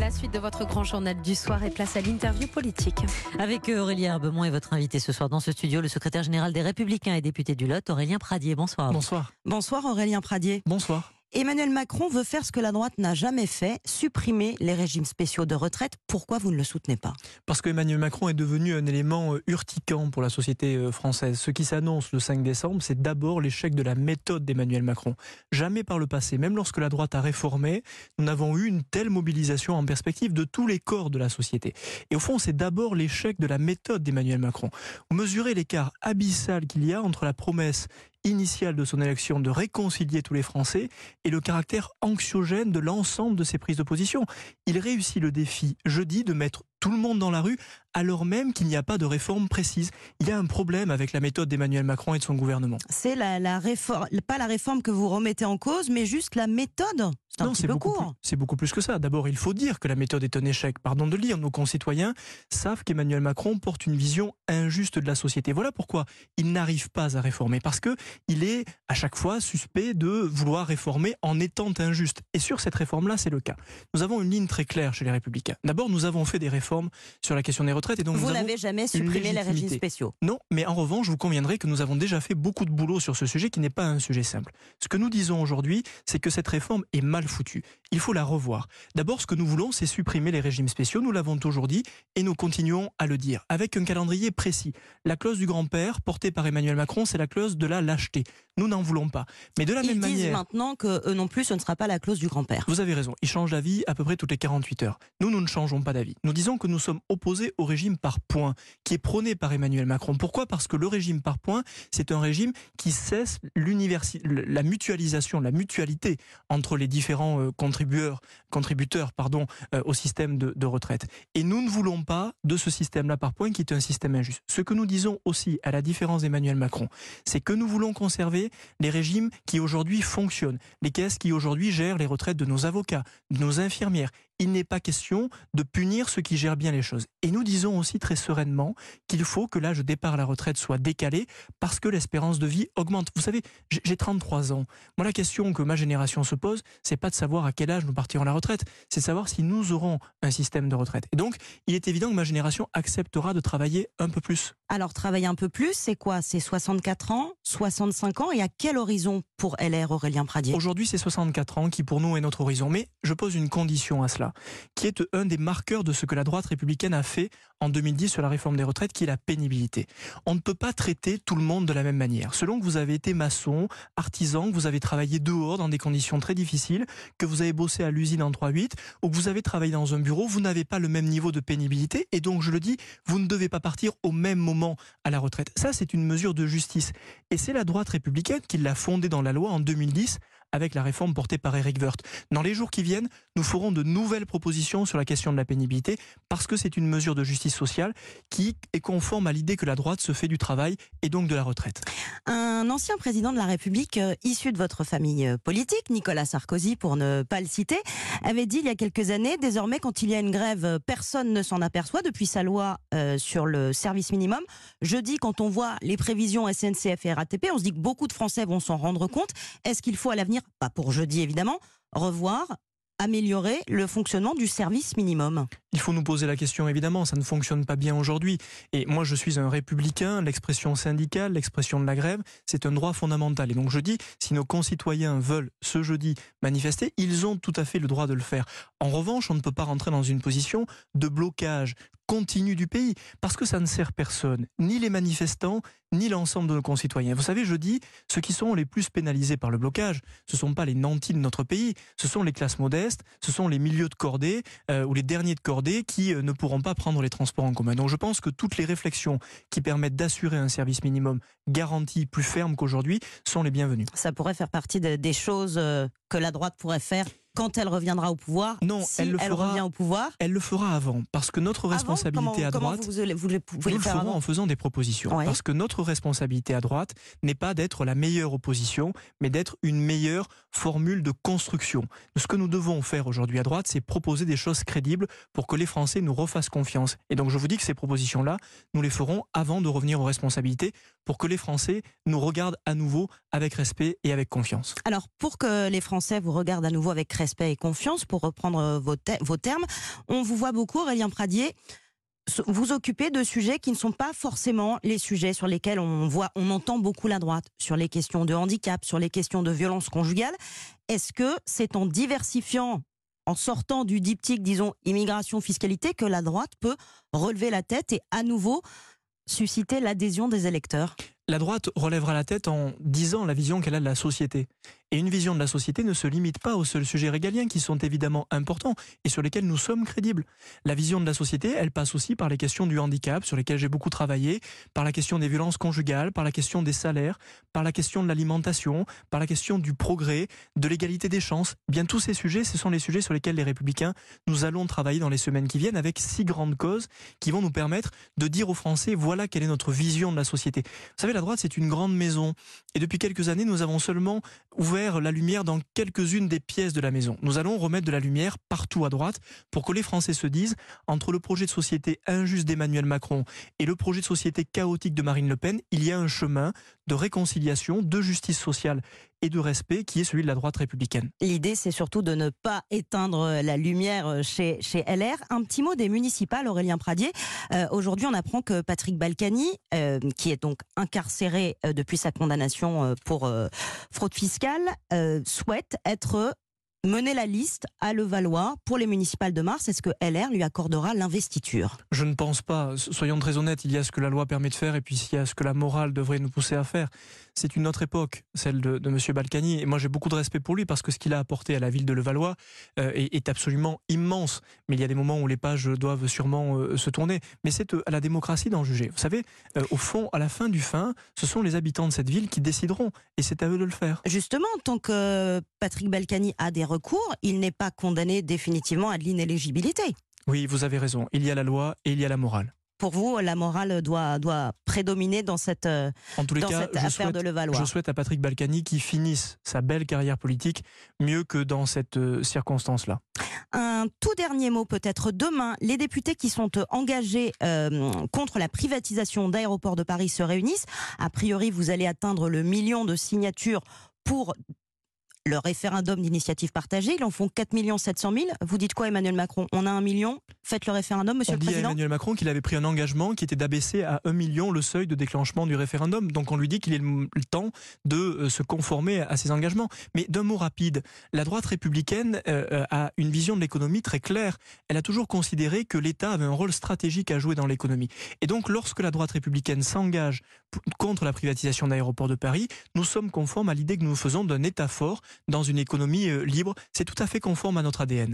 la suite de votre grand journal du soir et place à l'interview politique. Avec Aurélie Herbemont et votre invité ce soir dans ce studio, le secrétaire général des Républicains et député du Lot, Aurélien Pradier. Bonsoir. Bonsoir. Bonsoir Aurélien Pradier. Bonsoir. Emmanuel Macron veut faire ce que la droite n'a jamais fait, supprimer les régimes spéciaux de retraite. Pourquoi vous ne le soutenez pas ? Parce qu'Emmanuel Macron est devenu un élément urticant pour la société française. Ce qui s'annonce le 5 décembre, c'est d'abord l'échec de la méthode d'Emmanuel Macron. Jamais par le passé, même lorsque la droite a réformé, nous n'avons eu une telle mobilisation en perspective de tous les corps de la société. Et au fond, c'est d'abord l'échec de la méthode d'Emmanuel Macron. Vous mesurez l'écart abyssal qu'il y a entre la promesse initiale de son élection de réconcilier tous les Français et le caractère anxiogène de l'ensemble de ses prises de position. Il réussit le défi jeudi de mettre tout le monde dans la rue alors même qu'il n'y a pas de réforme précise. Il y a un problème avec la méthode d'Emmanuel Macron et de son gouvernement. C'est la réforme, pas la réforme que vous remettez en cause, mais juste la méthode. C'est un petit peu court. C'est beaucoup plus que ça. D'abord, il faut dire que la méthode est un échec. Pardon de le dire, nos concitoyens savent qu'Emmanuel Macron porte une vision injuste de la société. Voilà pourquoi il n'arrive pas à réformer. Parce qu'il est à chaque fois suspect de vouloir réformer en étant injuste. Et sur cette réforme-là, c'est le cas. Nous avons une ligne très claire chez les Républicains. D'abord, nous avons fait des réformes sur la question des retraites. Et donc vous n'avez jamais supprimé les régimes spéciaux ? Non, mais en revanche, vous conviendrez que nous avons déjà fait beaucoup de boulot sur ce sujet qui n'est pas un sujet simple. Ce que nous disons aujourd'hui, c'est que cette réforme est mal foutue. Il faut la revoir. D'abord, ce que nous voulons, c'est supprimer les régimes spéciaux. Nous l'avons toujours dit et nous continuons à le dire, avec un calendrier précis. La clause du grand-père, portée par Emmanuel Macron, c'est la clause de la lâcheté. Nous n'en voulons pas. Mais de la même manière... Ils disent maintenant qu'eux non plus, ce ne sera pas la clause du grand-père. Vous avez raison. Ils changent d'avis à peu près toutes les 48 heures. Nous ne changeons pas d'avis. Nous disons que nous sommes opposés au régime par points, qui est prôné par Emmanuel Macron. Pourquoi ? Parce que le régime par points, c'est un régime qui cesse la mutualisation, la mutualité entre les différents contributeurs au système de retraite. Et nous ne voulons pas de ce système-là par points qui est un système injuste. Ce que nous disons aussi, à la différence d'Emmanuel Macron, c'est que nous voulons conserver les régimes qui aujourd'hui fonctionnent, les caisses qui aujourd'hui gèrent les retraites de nos avocats, de nos infirmières. Il n'est pas question de punir ceux qui gèrent bien les choses. Et nous disons aussi très sereinement qu'il faut que l'âge de départ à la retraite soit décalé parce que l'espérance de vie augmente. Vous savez, j'ai 33 ans. Moi, la question que ma génération se pose, c'est pas de savoir à quel âge nous partirons à la retraite, c'est de savoir si nous aurons un système de retraite. Et donc, il est évident que ma génération acceptera de travailler un peu plus. Alors, travailler un peu plus, c'est quoi ? C'est 64 ans, 65 ans et à quel horizon pour LR, Aurélien Pradier ? Aujourd'hui, c'est 64 ans qui, pour nous, est notre horizon. Mais je pose une condition à cela, qui est un des marqueurs de ce que la droite républicaine a fait en 2010 sur la réforme des retraites, qui est la pénibilité. On ne peut pas traiter tout le monde de la même manière. Selon que vous avez été maçon, artisan, que vous avez travaillé dehors dans des conditions très difficiles, que vous avez bossé à l'usine en 3-8, ou que vous avez travaillé dans un bureau, vous n'avez pas le même niveau de pénibilité. Et donc, je le dis, vous ne devez pas partir au même moment à la retraite. Ça, c'est une mesure de justice. Et c'est la droite républicaine qui l'a fondée dans la loi en 2010 avec la réforme portée par Éric Woerth. Dans les jours qui viennent, nous ferons de nouvelles propositions sur la question de la pénibilité parce que c'est une mesure de justice sociale qui est conforme à l'idée que la droite se fait du travail et donc de la retraite. Un ancien président de la République issu de votre famille politique, Nicolas Sarkozy pour ne pas le citer, avait dit il y a quelques années, désormais quand il y a une grève, personne ne s'en aperçoit depuis sa loi sur le service minimum. Jeudi, quand on voit les prévisions SNCF et RATP, on se dit que beaucoup de Français vont s'en rendre compte. Est-ce qu'il faut à l'avenir, pas pour jeudi évidemment, revoir, améliorer le fonctionnement du service minimum ? Il faut nous poser la question, évidemment, ça ne fonctionne pas bien aujourd'hui. Et moi, je suis un républicain, l'expression syndicale, l'expression de la grève, c'est un droit fondamental. Et donc je dis, si nos concitoyens veulent ce jeudi manifester, ils ont tout à fait le droit de le faire. En revanche, on ne peut pas rentrer dans une position de blocage continu du pays, parce que ça ne sert personne, ni les manifestants, ni l'ensemble de nos concitoyens. Vous savez, je dis, ceux qui sont les plus pénalisés par le blocage, ce ne sont pas les nantis de notre pays, ce sont les classes modestes, ce sont les milieux de cordée ou les derniers de cordée qui ne pourront pas prendre les transports en commun. Donc je pense que toutes les réflexions qui permettent d'assurer un service minimum garanti plus ferme qu'aujourd'hui sont les bienvenues. Ça pourrait faire partie des choses que la droite pourrait faire quand elle reviendra au pouvoir. Non, si elle revient au pouvoir. Elle le fera avant, parce que notre responsabilité à droite, vous le ferons avant en faisant des propositions. Ouais. Parce que notre responsabilité à droite n'est pas d'être la meilleure opposition, mais d'être une meilleure formule de construction. Ce que nous devons faire aujourd'hui à droite, c'est proposer des choses crédibles pour que les Français nous refassent confiance. Et donc je vous dis que ces propositions-là, nous les ferons avant de revenir aux responsabilités pour que les Français nous regardent à nouveau avec respect et avec confiance. Alors, pour que les Français vous regardent à nouveau avec respect et confiance, pour reprendre vos termes, on vous voit beaucoup, Aurélien Pradié, vous occuper de sujets qui ne sont pas forcément les sujets sur lesquels on entend beaucoup la droite, sur les questions de handicap, sur les questions de violence conjugale. Est-ce que c'est en diversifiant, en sortant du diptyque, disons, immigration, fiscalité, que la droite peut relever la tête et à nouveau susciter l'adhésion des électeurs ? La droite relèvera la tête en disant la vision qu'elle a de la société. Et une vision de la société ne se limite pas aux seuls sujets régaliens qui sont évidemment importants et sur lesquels nous sommes crédibles. La vision de la société, elle passe aussi par les questions du handicap, sur lesquelles j'ai beaucoup travaillé, par la question des violences conjugales, par la question des salaires, par la question de l'alimentation, par la question du progrès, de l'égalité des chances. Bien tous ces sujets, ce sont les sujets sur lesquels les Républicains, nous allons travailler dans les semaines qui viennent avec 6 grandes causes qui vont nous permettre de dire aux Français, voilà quelle est notre vision de la société. Vous savez, la droite, c'est une grande maison. Et depuis quelques années, nous avons seulement ouvert la lumière dans quelques-unes des pièces de la maison. Nous allons remettre de la lumière partout à droite pour que les Français se disent, entre le projet de société injuste d'Emmanuel Macron et le projet de société chaotique de Marine Le Pen, il y a un chemin de réconciliation, de justice sociale et de respect qui est celui de la droite républicaine. L'idée, c'est surtout de ne pas éteindre la lumière chez LR. Un petit mot des municipales, Aurélien Pradié. Aujourd'hui, on apprend que Patrick Balkany, qui est donc incarcéré depuis sa condamnation pour fraude fiscale, souhaite mener la liste à Levallois pour les municipales de mars. Est-ce que LR lui accordera l'investiture ? Je ne pense pas. Soyons très honnêtes, il y a ce que la loi permet de faire et puis il y a ce que la morale devrait nous pousser à faire. C'est une autre époque, celle de M. Balkany. Et moi, j'ai beaucoup de respect pour lui parce que ce qu'il a apporté à la ville de Levallois est absolument immense. Mais il y a des moments où les pages doivent sûrement se tourner. Mais c'est à la démocratie d'en juger. Vous savez, au fond, à la fin du fin, ce sont les habitants de cette ville qui décideront. Et c'est à eux de le faire. Justement, tant que Patrick Balkany a des recours, il n'est pas condamné définitivement à de l'inéligibilité. Oui, vous avez raison. Il y a la loi et il y a la morale. Pour vous, la morale doit prédominer dans cette affaire de Levallois. Je souhaite à Patrick Balkany qu'il finisse sa belle carrière politique mieux que dans cette circonstance-là. Un tout dernier mot peut-être. Demain, les députés qui sont engagés contre la privatisation d'Aéroports de Paris se réunissent. A priori, vous allez atteindre le 1 million de signatures pour le référendum d'initiative partagée. Ils en font 4 700 000. Vous dites quoi, Emmanuel Macron ? On a 1 million. Faites le référendum, Monsieur le Président. On dit à Emmanuel Macron qu'il avait pris un engagement qui était d'abaisser à 1 million le seuil de déclenchement du référendum. Donc on lui dit qu'il est le temps de se conformer à ses engagements. Mais d'un mot rapide, la droite républicaine a une vision de l'économie très claire. Elle a toujours considéré que l'État avait un rôle stratégique à jouer dans l'économie. Et donc lorsque la droite républicaine s'engage contre la privatisation d'Aéroports de Paris, nous sommes conformes à l'idée que nous faisons d'un État fort dans une économie libre. C'est tout à fait conforme à notre ADN.